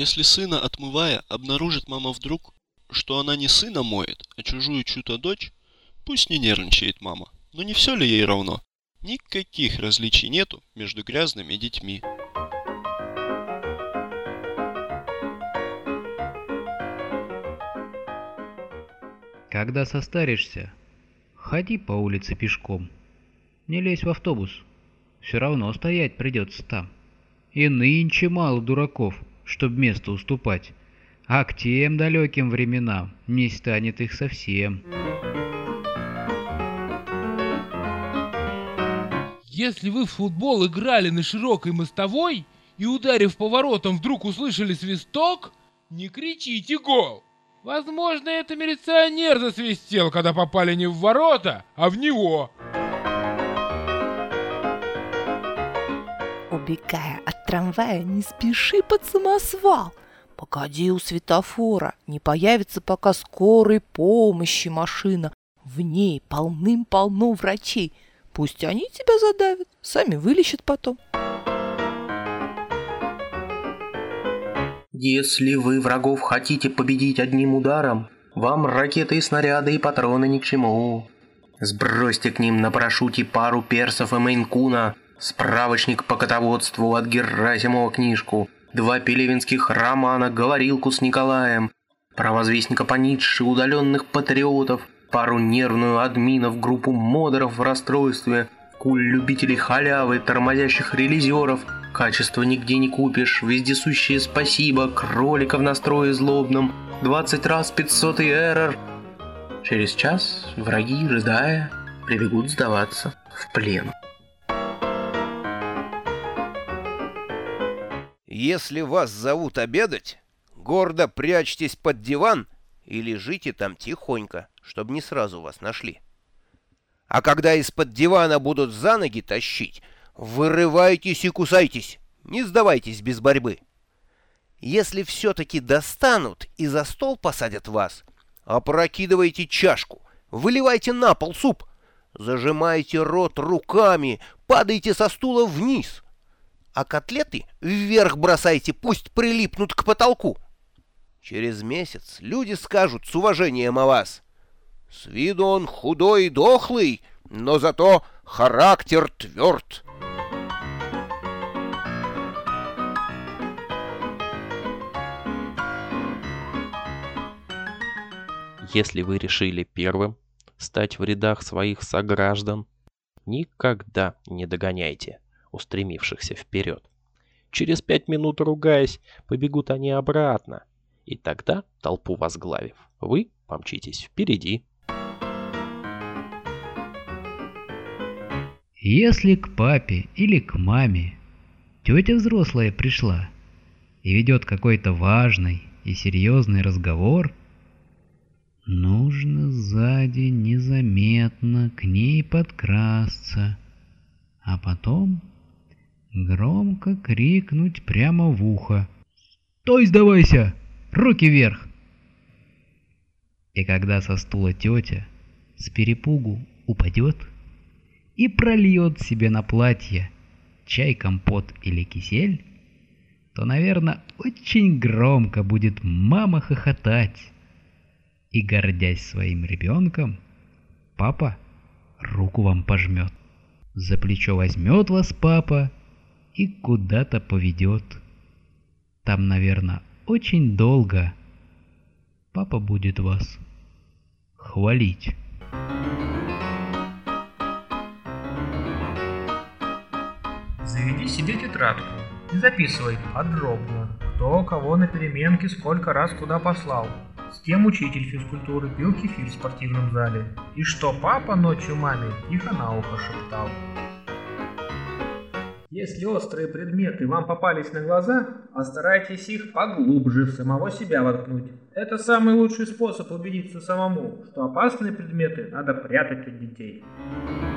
Если сына отмывая, обнаружит мама вдруг, что она не сына моет, а чужую чью-то дочь, пусть не нервничает мама. Но не все ли ей равно? Никаких различий нету между грязными детьми. Когда состаришься, ходи по улице пешком. Не лезь в автобус. Все равно стоять придется там. И нынче мало дураков, чтоб место уступать. А к тем далеким временам не станет их совсем. Если вы в футбол играли на широкой мостовой и, ударив поворотом, вдруг услышали свисток, не кричите «гол!». Возможно, это милиционер засвистел, когда попали не в ворота, а в него. Убегая от трамвая, не спеши под самосвал. Погоди у светофора, не появится пока скорой помощи машина. В ней полным-полно врачей. Пусть они тебя задавят, сами вылечат потом. Если вы врагов хотите победить одним ударом, вам ракеты и снаряды и патроны ни к чему. Сбросьте к ним на парашюте пару персов и мейн-куна, справочник по котоводству от Герасимова книжку, 2 пелевинских романа, говорилку с Николаем, провозвестника по Ницше, удаленных патриотов, пару нервную админов, группу модеров в расстройстве, куль любителей халявы, тормозящих релизеров. Качество нигде не купишь, вездесущее спасибо, кролика в настрое злобном, 20 раз 500 эррор. Через час враги, рыдая, прибегут сдаваться в плен. Если вас зовут обедать, гордо прячьтесь под диван и лежите там тихонько, чтобы не сразу вас нашли. А когда из-под дивана будут за ноги тащить, вырывайтесь и кусайтесь, не сдавайтесь без борьбы. Если все-таки достанут и за стол посадят вас, опрокидывайте чашку, выливайте на пол суп, зажимайте рот руками, падайте со стула вниз, а котлеты вверх бросайте, пусть прилипнут к потолку. Через месяц люди скажут с уважением о вас: с виду он худой и дохлый, но зато характер тверд. Если вы решили первым стать в рядах своих сограждан, никогда не догоняйте устремившихся вперед. Через 5 минут, ругаясь, побегут они обратно, и тогда, толпу возглавив, вы помчитесь впереди. Если к папе или к маме тетя взрослая пришла и ведет какой-то важный и серьезный разговор, нужно сзади незаметно к ней подкрасться, а потом громко крикнуть прямо в ухо: «Стой, сдавайся! Руки вверх!» И когда со стула тетя с перепугу упадет и прольет себе на платье чай, компот или кисель, то, наверное, очень громко будет мама хохотать. И, гордясь своим ребенком, папа руку вам пожмет. За плечо возьмет вас папа и куда-то поведет. Там, наверное, очень долго папа будет вас хвалить. Заведи себе тетрадку и записывай подробно, кто кого на переменке сколько раз куда послал, с кем учитель физкультуры пил кефир в спортивном зале и что папа ночью маме тихо на ухо шептал. Если острые предметы вам попались на глаза, постарайтесь их поглубже в самого себя воткнуть. Это самый лучший способ убедиться самому, что опасные предметы надо прятать от детей.